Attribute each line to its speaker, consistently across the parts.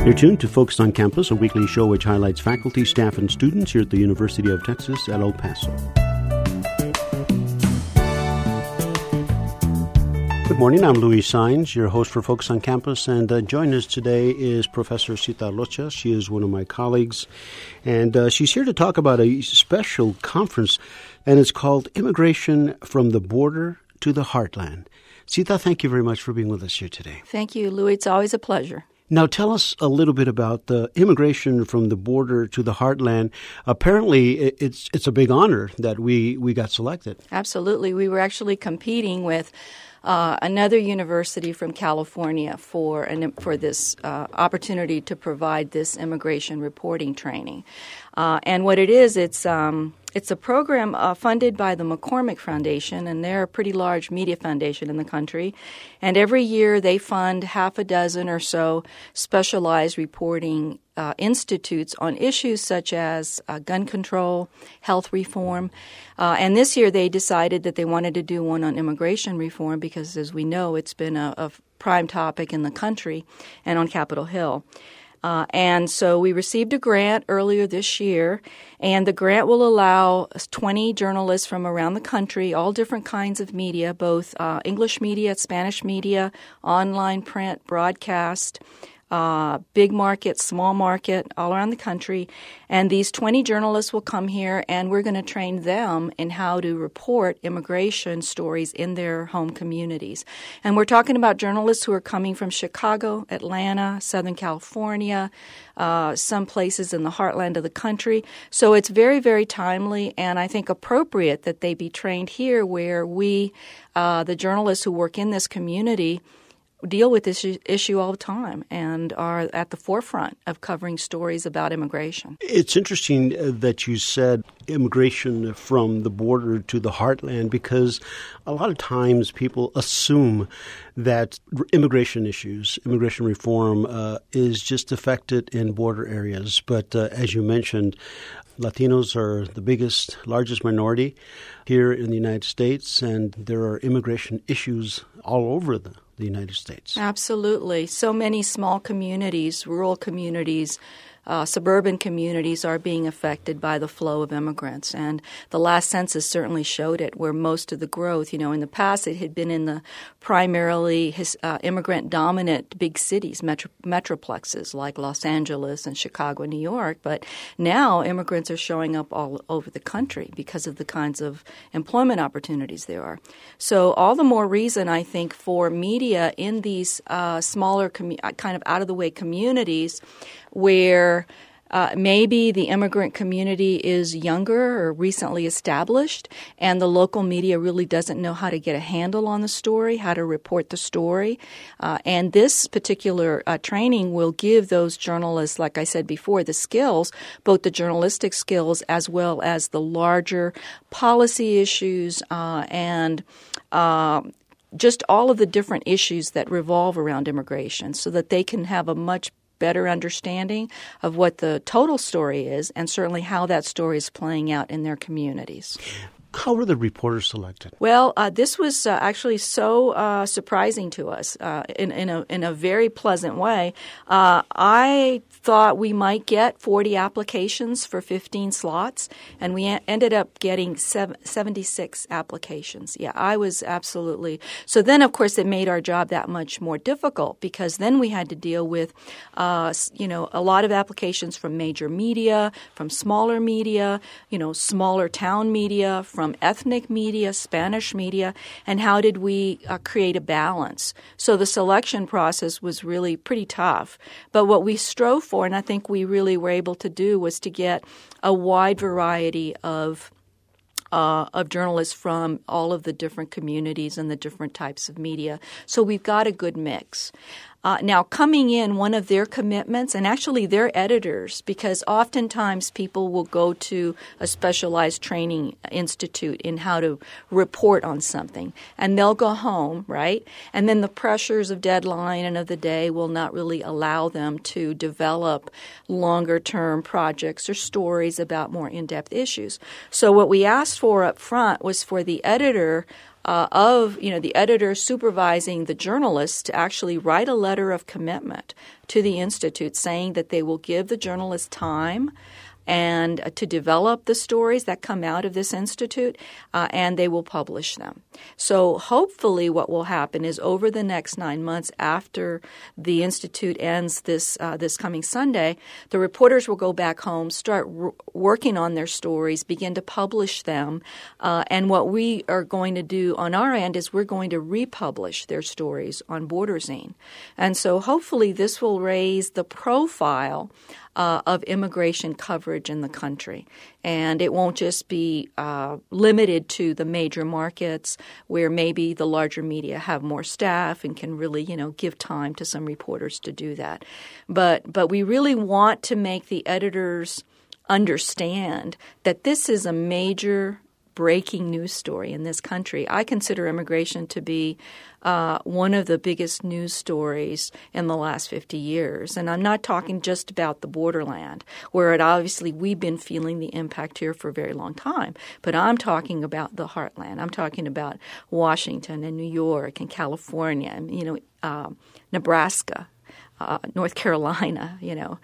Speaker 1: You're tuned to Focus on Campus, a weekly show which highlights faculty, staff, and students here at the University of Texas at El Paso. Good morning, I'm Luis Saenz, your host for Focus on Campus, and joining us today is Professor Cita Rocha. She is one of my colleagues, and she's here to talk about a special conference, and it's called Immigration from the Border to the Heartland. Cita, thank you very much for being with us here today.
Speaker 2: Thank you, Louis. It's always a pleasure.
Speaker 1: Now, tell us a little bit about the immigration from the border to the heartland. Apparently, it's a big honor that we got selected.
Speaker 2: Absolutely. We were actually competing with another university from California for this opportunity to provide this immigration reporting training. And what it is, it's a program funded by the McCormick Foundation, and they're a pretty large media foundation in the country. And every year they fund half a dozen or so specialized reporting institutes on issues such as gun control, health reform. And this year they decided that they wanted to do one on immigration reform because, as we know, it's been a prime topic in the country and on Capitol Hill. And so we received a grant earlier this year, and the grant will allow 20 journalists from around the country, all different kinds of media, both English media, Spanish media, online print, broadcast, big market, small market, all around the country. And these 20 journalists will come here, and we're going to train them in how to report immigration stories in their home communities. And we're talking about journalists who are coming from Chicago, Atlanta, Southern California, some places in the heartland of the country. So it's very, very timely, and I think appropriate that they be trained here where we, the journalists who work in this community, deal with this issue all the time and are at the forefront of covering stories about immigration.
Speaker 1: It's interesting that you said immigration from the border to the heartland, because a lot of times people assume that immigration issues, immigration reform is just affected in border areas. But as you mentioned, Latinos are the largest minority here in the United States, and there are immigration issues all over the United States.
Speaker 2: Absolutely. So many small communities, rural communities, suburban communities are being affected by the flow of immigrants. And the last census certainly showed it, where most of the growth, in the past it had been in the primarily immigrant-dominant big cities, metroplexes like Los Angeles and Chicago and New York. But now immigrants are showing up all over the country because of the kinds of employment opportunities there are. So all the more reason, I think, for media in these smaller kind of out-of-the-way communities where maybe the immigrant community is younger or recently established, and the local media really doesn't know how to get a handle on the story, how to report the story. And this particular training will give those journalists, like I said before, the skills, both the journalistic skills as well as the larger policy issues and just all of the different issues that revolve around immigration, so that they can have a much better understanding of what the total story is and certainly how that story is playing out in their communities.
Speaker 1: How were the reporters selected?
Speaker 2: Well, this was actually so surprising to us in a very pleasant way. I thought we might get 40 applications for 15 slots, and we ended up getting 76 applications. Yeah, I was absolutely – so then, of course, it made our job that much more difficult, because then we had to deal with, a lot of applications from major media, from smaller media, smaller town media, from ethnic media, Spanish media, and how did we create a balance? So the selection process was really pretty tough. But what we strove for, and I think we really were able to do, was to get a wide variety of journalists from all of the different communities and the different types of media. So we've got a good mix. Now, coming in, one of their commitments, and actually their editors, because oftentimes people will go to a specialized training institute in how to report on something, and they'll go home, right? And then the pressures of deadline and of the day will not really allow them to develop longer-term projects or stories about more in-depth issues. So what we asked for up front was for the editor the editor supervising the journalists to actually write a letter of commitment to the Institute saying that they will give the journalists time and to develop the stories that come out of this institute, and they will publish them. So hopefully what will happen is over the next 9 months after the institute ends this coming Sunday, the reporters will go back home, start working on their stories, begin to publish them, and what we are going to do on our end is we're going to republish their stories on Borderzine. And so hopefully this will raise the profile of immigration coverage in the country. And it won't just be limited to the major markets where maybe the larger media have more staff and can really, give time to some reporters to do that. But we really want to make the editors understand that this is a major breaking news story in this country. I consider immigration to be one of the biggest news stories in the last 50 years. And I'm not talking just about the borderland, where obviously we've been feeling the impact here for a very long time. But I'm talking about the heartland. I'm talking about Washington and New York and California and, Nebraska, North Carolina,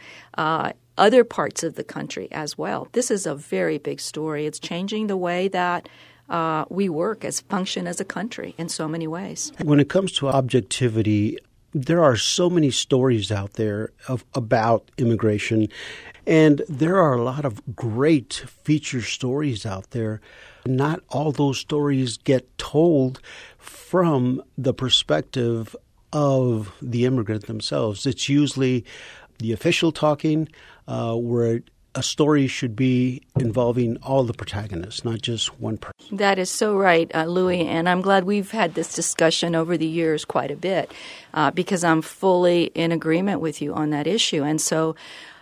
Speaker 2: other parts of the country as well. This is a very big story. It's changing the way that we work function as a country in so many ways.
Speaker 1: When it comes to objectivity, there are so many stories out there about immigration, and there are a lot of great feature stories out there. Not all those stories get told from the perspective of the immigrant themselves. It's usually the official talking, where a story should be involving all the protagonists, not just one person.
Speaker 2: That is so right, Louis, and I'm glad we've had this discussion over the years quite a bit because I'm fully in agreement with you on that issue. And so,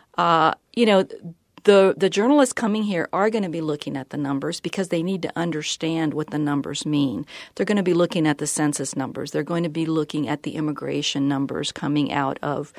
Speaker 2: the journalists coming here are going to be looking at the numbers because they need to understand what the numbers mean. They're going to be looking at the census numbers. They're going to be looking at the immigration numbers coming out of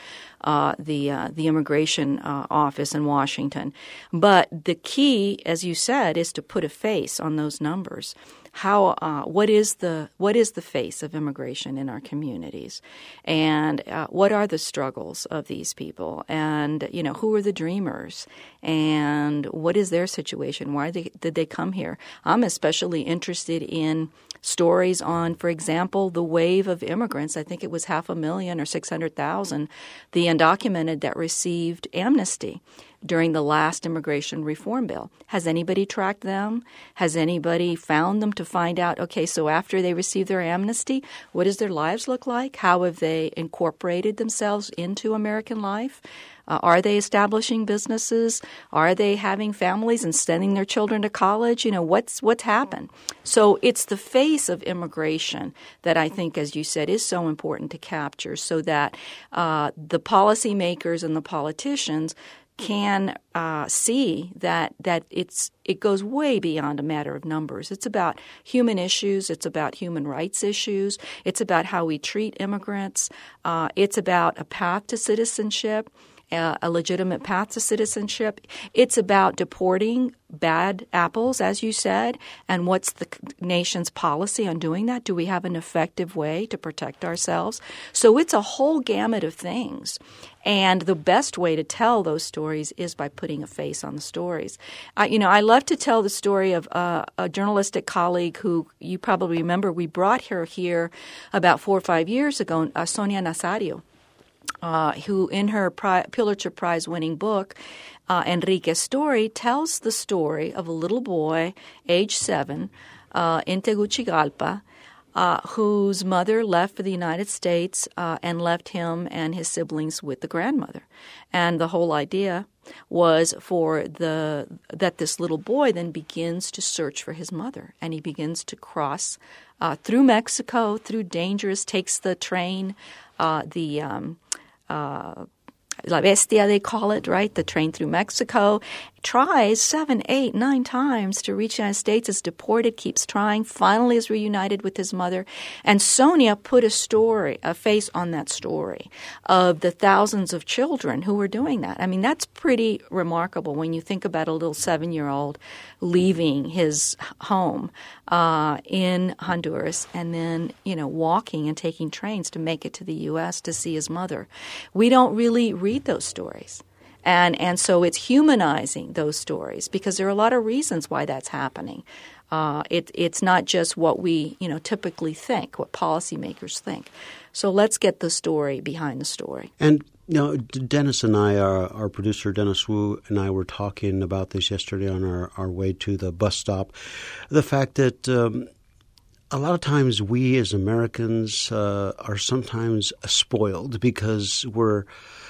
Speaker 2: the immigration office in Washington. But the key, as you said, is to put a face on those numbers. What is the face of immigration in our communities, and what are the struggles of these people, and who are the dreamers, and what is their situation? Why did they come here? I'm especially interested in stories on, for example, the wave of immigrants. I think it was 500,000 or 600,000, the undocumented that received amnesty during the last immigration reform bill. Has anybody tracked them? Has anybody found them to find out, okay, so after they receive their amnesty, what does their lives look like? How have they incorporated themselves into American life? Are they establishing businesses? Are they having families and sending their children to college? What's happened? So it's the face of immigration that I think, as you said, is so important to capture so that the policymakers and the politicians can see that it goes way beyond a matter of numbers. It's about human issues. It's about human rights issues. It's about how we treat immigrants. It's about a path to citizenship, a legitimate path to citizenship. It's about deporting bad apples, as you said, and what's the nation's policy on doing that? Do we have an effective way to protect ourselves? So it's a whole gamut of things. And the best way to tell those stories is by putting a face on the stories. I love to tell the story of a journalistic colleague who you probably remember. We brought her here about 4 or 5 years ago, Sonia Nazario. Who in her Pulitzer Prize-winning book, Enrique's Story, tells the story of a little boy, age 7, in Tegucigalpa, whose mother left for the United States and left him and his siblings with the grandmother. And the whole idea was that this little boy then begins to search for his mother, and he begins to cross through Mexico, takes the train, La Bestia, they call it, right? The train through Mexico. tries 7, 8, 9 times to reach the United States, is deported, keeps trying, finally is reunited with his mother. And Sonia put a face on that story of the thousands of children who were doing that. I mean, that's pretty remarkable when you think about a little 7-year-old leaving his home in Honduras and then, walking and taking trains to make it to the U.S. to see his mother. We don't really read those stories. And so it's humanizing those stories because there are a lot of reasons why that's happening. It's not just what we typically think, what policymakers think. So let's get the story behind the story.
Speaker 1: And Dennis and I, our producer Dennis Wu and I were talking about this yesterday on our way to the bus stop. The fact that a lot of times we as Americans are sometimes spoiled because we're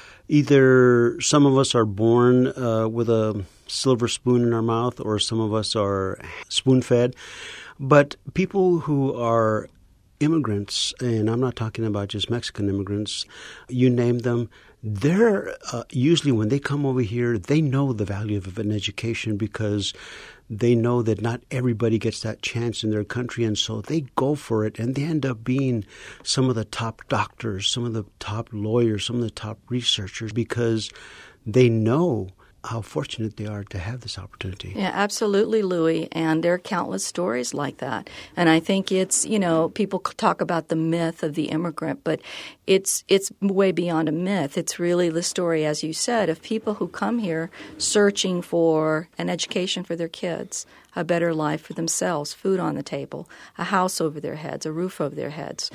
Speaker 1: either some of us are born with a silver spoon in our mouth or some of us are spoon-fed. But people who are immigrants, and I'm not talking about just Mexican immigrants, you name them, they're usually when they come over here, they know the value of an education because they know that not everybody gets that chance in their country, and so they go for it, and they end up being some of the top doctors, some of the top lawyers, some of the top researchers because they know how fortunate they are to have this opportunity.
Speaker 2: Yeah, absolutely, Louis. And there are countless stories like that. And I think it's, people talk about the myth of the immigrant, but it's way beyond a myth. It's really the story, as you said, of people who come here searching for an education for their kids, a better life for themselves, food on the table, a house over their heads, a roof over their heads.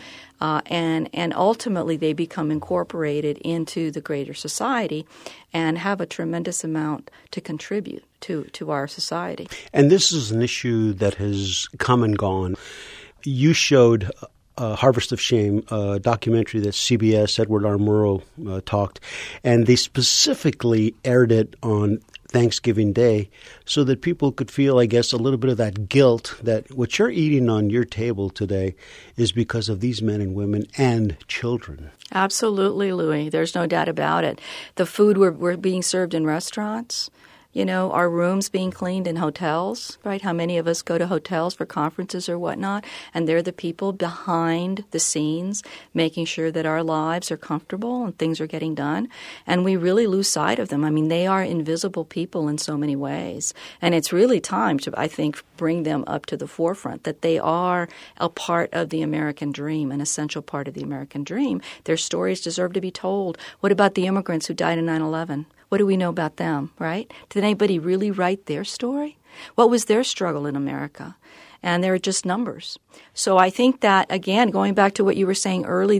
Speaker 2: And ultimately they become incorporated into the greater society and have a tremendous amount to contribute to our society.
Speaker 1: And this is an issue that has come and gone. You showed Harvest of Shame, a documentary that CBS, Edward R. Murrow talked, and they specifically aired it on Thanksgiving Day so that people could feel, I guess, a little bit of that guilt that what you're eating on your table today is because of these men and women and children.
Speaker 2: Absolutely, Louis. There's no doubt about it. The food we're being served in restaurants, our rooms being cleaned in hotels, right? How many of us go to hotels for conferences or whatnot, and they're the people behind the scenes making sure that our lives are comfortable and things are getting done, and we really lose sight of them. I mean, they are invisible people in so many ways, and it's really time to, I think, bring them up to the forefront, that they are a part of the American dream, an essential part of the American dream. Their stories deserve to be told. What about the immigrants who died in 9/11? What do we know about them, right? Did anybody really write their story? What was their struggle in America? And they're just numbers. So I think that, again, going back to what you were saying earlier,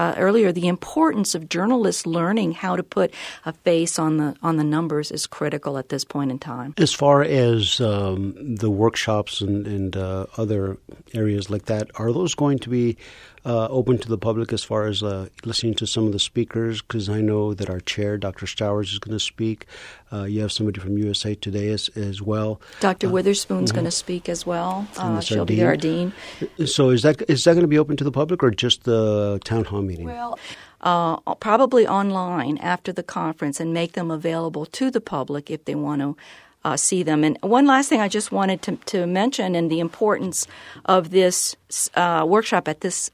Speaker 2: the importance of journalists learning how to put a face on the numbers is critical at this point in time.
Speaker 1: As far as the workshops and other areas like that, are those going to be open to the public as far as listening to some of the speakers? Because I know that our chair, Dr. Stowers, is going to speak. You have somebody from USA Today as well.
Speaker 2: Dr. Witherspoon's going to speak as well. She'll be our dean.
Speaker 1: So is that going to be open to the public or just the town hall meeting?
Speaker 2: Well, probably online after the conference and make them available to the public if they want to see them. And one last thing I just wanted to mention, and the importance of this workshop at this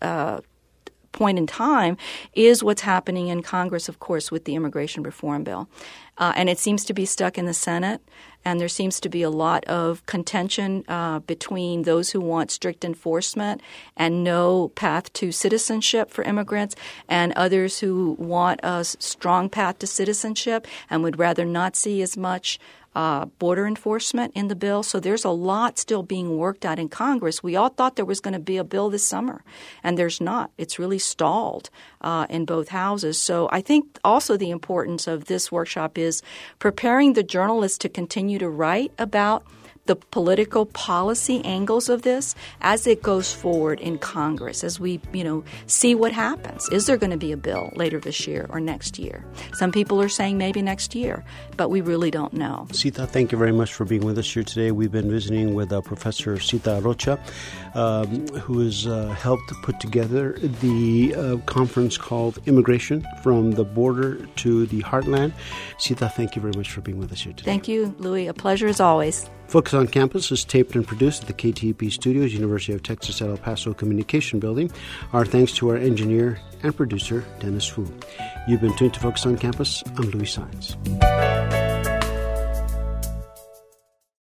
Speaker 2: point in time, is what's happening in Congress, of course, with the immigration reform bill. And it seems to be stuck in the Senate, and there seems to be a lot of contention between those who want strict enforcement and no path to citizenship for immigrants and others who want a strong path to citizenship and would rather not see as much border enforcement in the bill. So there's a lot still being worked out in Congress. We all thought there was going to be a bill this summer, and there's not. It's really stalled in both houses. So I think also the importance of this workshop is preparing the journalists to continue to write about the political policy angles of this as it goes forward in Congress, as we, see what happens. Is there going to be a bill later this year or next year? Some people are saying maybe next year, but we really don't know.
Speaker 1: Sita, thank you very much for being with us here today. We've been visiting with Professor Sita Rocha, who has helped put together the conference called Immigration from the Border to the Heartland. Sita, thank you very much for being with us here today.
Speaker 2: Thank you, Louis. A pleasure as always.
Speaker 1: Focus on Campus is taped and produced at the KTEP Studios, University of Texas at El Paso Communication Building. Our thanks to our engineer and producer, Dennis Fu. You've been tuned to Focus on Campus. I'm Louis Saenz.